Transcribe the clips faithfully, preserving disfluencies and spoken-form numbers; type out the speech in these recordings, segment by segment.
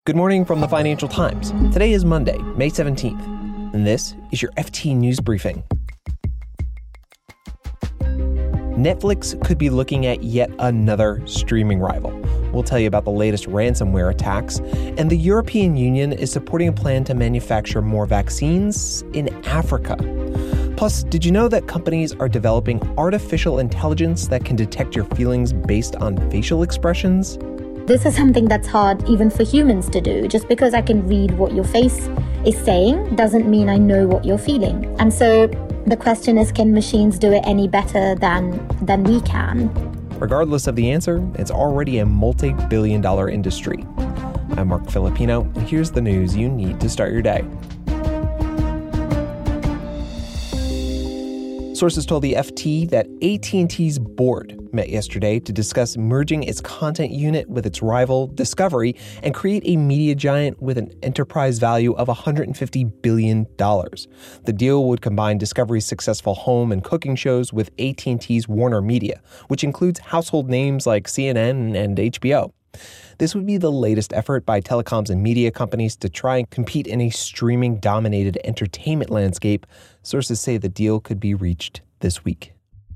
Good morning from the Financial Times. Today is Monday, May seventeenth, and this is your F T News Briefing. Netflix could be looking at yet another streaming rival. We'll tell you about the latest ransomware attacks, and the European Union is supporting a plan to manufacture more vaccines in Africa. Plus, did you know that companies are developing artificial intelligence that can detect your feelings based on facial expressions? This is something that's hard even for humans to do. Just because I can read what your face is saying doesn't mean I know what you're feeling. And so the question is, can machines do it any better than than we can? Regardless of the answer, it's already a multi-billion dollar industry. I'm Mark Filipino, and here's the news you need to start your day. Sources told the F T that A T and T's board met yesterday to discuss merging its content unit with its rival, Discovery, and create a media giant with an enterprise value of one hundred fifty billion dollars. The deal would combine Discovery's successful home and cooking shows with A T and T's Warner Media, which includes household names like C N N and H B O. This would be the latest effort by telecoms and media companies to try and compete in a streaming-dominated entertainment landscape. Sources say the deal could be reached this week.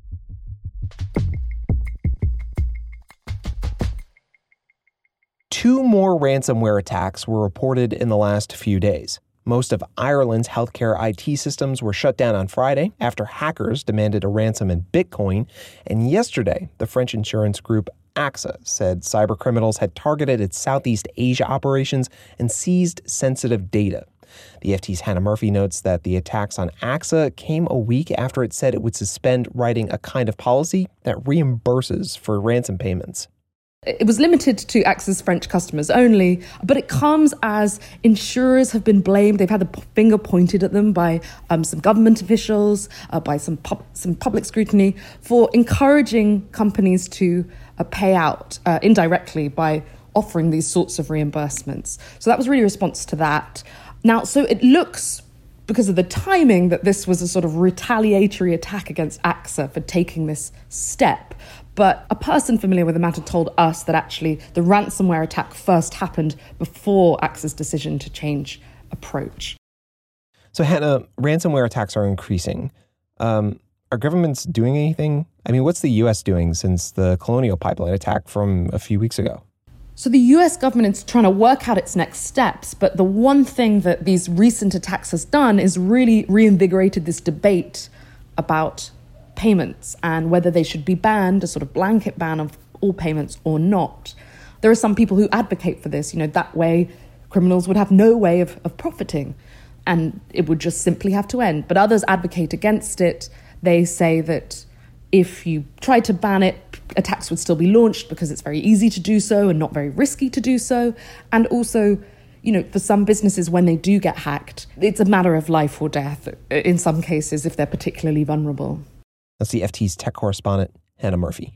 Two more ransomware attacks were reported in the last few days. Most of Ireland's healthcare I T systems were shut down on Friday after hackers demanded a ransom in Bitcoin. And yesterday, the French insurance group A X A said cybercriminals had targeted its Southeast Asia operations and seized sensitive data. The F T's Hannah Murphy notes that the attacks on A X A came a week after it said it would suspend writing a kind of policy that reimburses for ransom payments. It was limited to A X A's French customers only, but it comes as insurers have been blamed. They've had the finger pointed at them by um, some government officials, uh, by some pub- some public scrutiny for encouraging companies to uh, pay out uh, indirectly by offering these sorts of reimbursements. So that was really a response to that. Now, so it looks, because of the timing, that this was a sort of retaliatory attack against A X A for taking this step. But a person familiar with the matter told us that actually the ransomware attack first happened before A X A's decision to change approach. So, Hannah, ransomware attacks are increasing. Um, are governments doing anything? I mean, what's the U S doing since the Colonial Pipeline attack from a few weeks ago? So the U S government's trying to work out its next steps, but the one thing that these recent attacks has done is really reinvigorated this debate about payments and whether they should be banned, a sort of blanket ban of all payments or not. There are some people who advocate for this. You know, that way criminals would have no way of, of profiting and it would just simply have to end. But others advocate against it. They say that if you try to ban it, attacks would still be launched because it's very easy to do so and not very risky to do so. And also, you know, for some businesses, when they do get hacked, it's a matter of life or death in some cases if they're particularly vulnerable. That's the F T's tech correspondent, Hannah Murphy.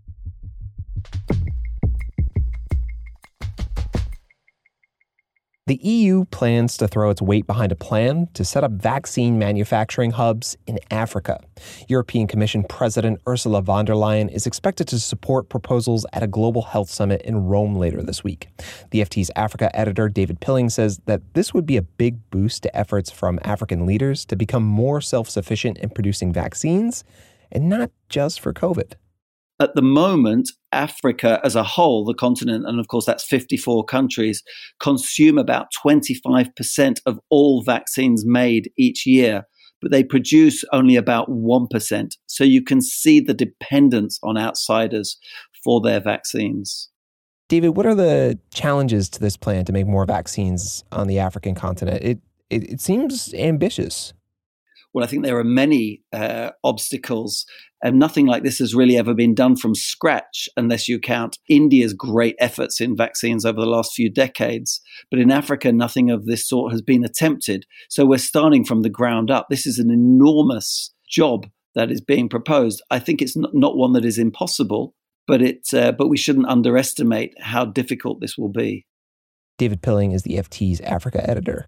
The E U plans to throw its weight behind a plan to set up vaccine manufacturing hubs in Africa. European Commission President Ursula von der Leyen is expected to support proposals at a global health summit in Rome later this week. The F T's Africa editor David Pilling says that this would be a big boost to efforts from African leaders to become more self-sufficient in producing vaccines, and not just for COVID. At the moment, Africa as a whole, the continent, and of course that's fifty-four countries, consume about twenty-five percent of all vaccines made each year, but they produce only about one percent. So you can see the dependence on outsiders for their vaccines. David, what are the challenges to this plan to make more vaccines on the African continent? It it, it seems ambitious. Well, I think there are many uh, obstacles, and nothing like this has really ever been done from scratch, unless you count India's great efforts in vaccines over the last few decades. But in Africa, nothing of this sort has been attempted. So we're starting from the ground up. This is an enormous job that is being proposed. I think it's not, not one that is impossible, but it, uh, but we shouldn't underestimate how difficult this will be. David Pilling is the F T's Africa editor.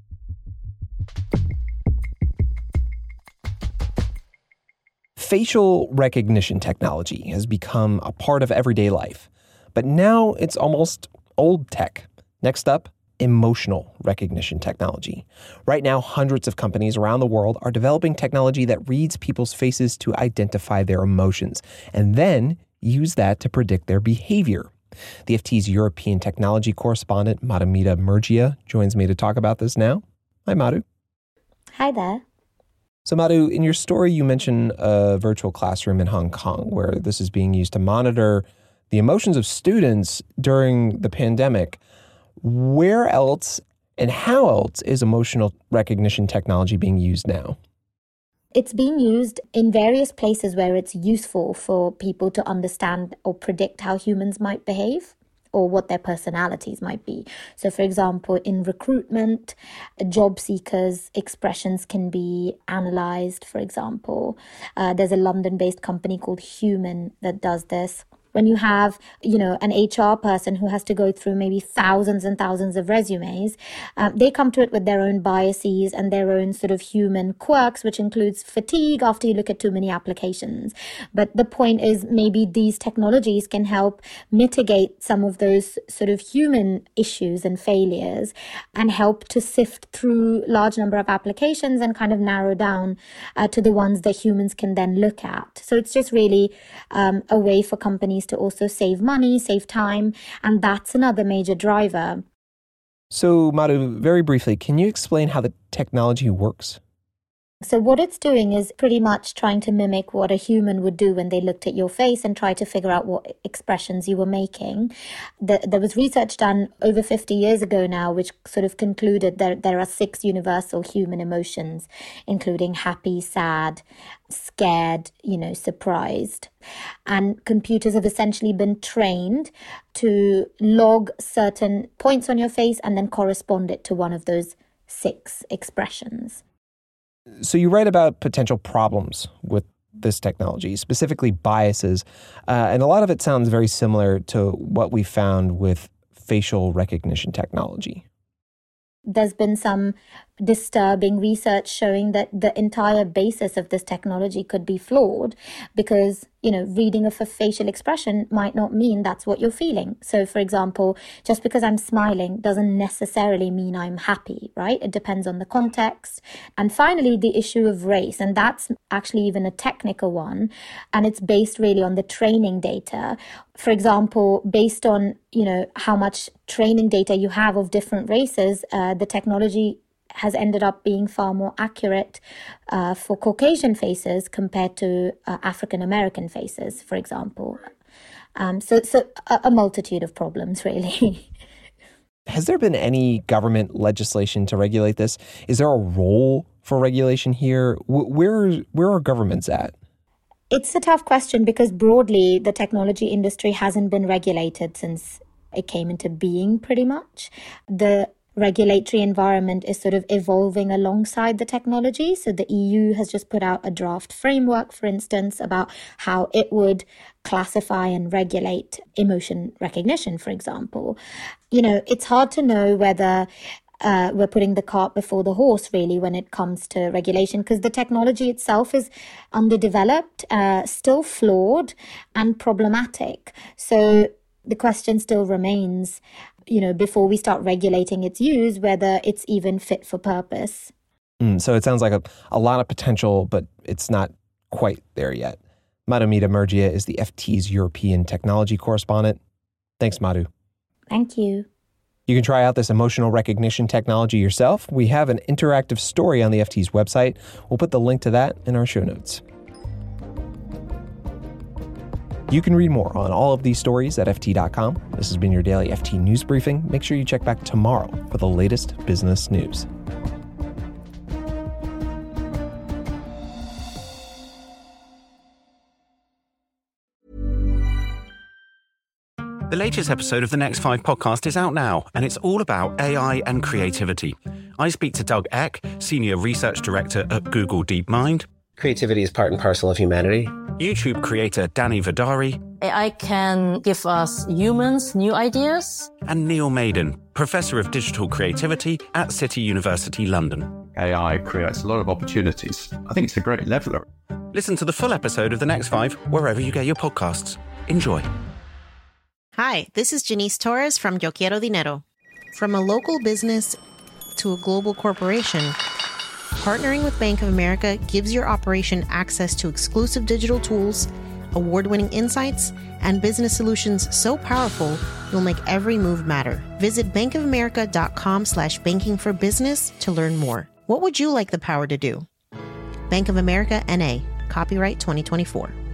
Facial recognition technology has become a part of everyday life, but now it's almost old tech. Next up, emotional recognition technology. Right now, hundreds of companies around the world are developing technology that reads people's faces to identify their emotions and then use that to predict their behavior. The F T's European technology correspondent, Madhumita Murgia, joins me to talk about this now. Hi, Madhu. Hi there. So, Madhu, in your story, you mention a virtual classroom in Hong Kong where this is being used to monitor the emotions of students during the pandemic. Where else and how else is emotional recognition technology being used now? It's being used in various places where it's useful for people to understand or predict how humans might behave or what their personalities might be. So, for example, in recruitment, job seekers' expressions can be analyzed, for example. Uh, there's a London-based company called Human that does this. When you have, you know, an H R person who has to go through maybe thousands and thousands of resumes, um, they come to it with their own biases and their own sort of human quirks, which includes fatigue after you look at too many applications. But the point is maybe these technologies can help mitigate some of those sort of human issues and failures and help to sift through large number of applications and kind of narrow down uh, to the ones that humans can then look at. So it's just really um, a way for companies to also save money, save time, and that's another major driver. So, Madhu, very briefly, can you explain how the technology works? So what it's doing is pretty much trying to mimic what a human would do when they looked at your face and try to figure out what expressions you were making. The, there was research done over fifty years ago now, which sort of concluded that there are six universal human emotions, including happy, sad, scared, you know, surprised. And computers have essentially been trained to log certain points on your face and then correspond it to one of those six expressions. So you write about potential problems with this technology, specifically biases, uh, and a lot of it sounds very similar to what we found with facial recognition technology. There's been some disturbing research showing that the entire basis of this technology could be flawed because, you know, reading of a facial expression might not mean that's what you're feeling. So, for example, just because I'm smiling doesn't necessarily mean I'm happy, right? It depends on the context. And finally, the issue of race, and that's actually even a technical one, and it's based really on the training data. For example, based on, you know, how much training data you have of different races, uh, the technology has ended up being far more accurate uh, for Caucasian faces compared to uh, African American faces, for example. Um, so, so a, a multitude of problems, really. Has there been any government legislation to regulate this? Is there a role for regulation here? Where, where are governments at? It's a tough question because broadly, the technology industry hasn't been regulated since it came into being, pretty much. The regulatory environment is sort of evolving alongside the technology. So the E U has just put out a draft framework, for instance, about how it would classify and regulate emotion recognition, for example. You know, it's hard to know whether uh, we're putting the cart before the horse, really, when it comes to regulation, because the technology itself is underdeveloped, uh, still flawed and problematic. So the question still remains, you know, before we start regulating its use, whether it's even fit for purpose. Mm, so it sounds like a, a lot of potential, but it's not quite there yet. Madhumita Murgia is the F T's European technology correspondent. Thanks, Madhu. Thank you. You can try out this emotional recognition technology yourself. We have an interactive story on the F T's website. We'll put the link to that in our show notes. You can read more on all of these stories at F T dot com. This has been your daily F T News Briefing. Make sure you check back tomorrow for the latest business news. The latest episode of the Next Five podcast is out now, and it's all about A I and creativity. I speak to Doug Eck, Senior Research Director at Google DeepMind. Creativity is part and parcel of humanity. YouTube creator Danny Vidari. A I can give us humans new ideas. And Neil Maiden, Professor of Digital Creativity at City University London. A I creates a lot of opportunities. I think it's a great leveler. Listen to the full episode of The Next Five wherever you get your podcasts. Enjoy. Hi, this is Janice Torres from Yo Quiero Dinero. From a local business to a global corporation, partnering with Bank of America gives your operation access to exclusive digital tools, award-winning insights, and business solutions so powerful you'll make every move matter. Visit bankofamerica.com slash banking for business to learn more. What would you like the power to do? Bank of America, N A. Copyright twenty twenty-four.